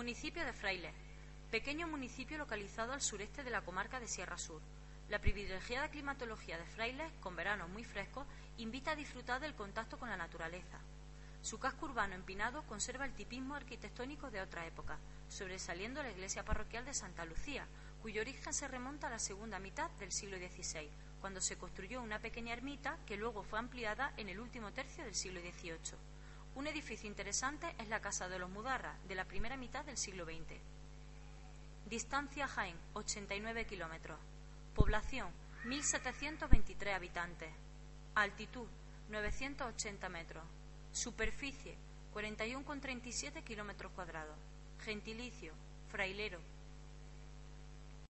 Municipio de Frailes, pequeño municipio localizado al sureste de la comarca de Sierra Sur. La privilegiada climatología de Frailes, con veranos muy frescos, invita a disfrutar del contacto con la naturaleza. Su casco urbano empinado conserva el tipismo arquitectónico de otra época, sobresaliendo la iglesia parroquial de Santa Lucía, cuyo origen se remonta a la segunda mitad del siglo XVI, cuando se construyó una pequeña ermita que luego fue ampliada en el último tercio del siglo XVIII. Un edificio interesante es la Casa de los Mudarra, de la primera mitad del siglo XX. Distancia Jaén, 89 kilómetros. Población, 1.723 habitantes. Altitud, 980 metros. Superficie, 41,37 kilómetros cuadrados. Gentilicio, frailero.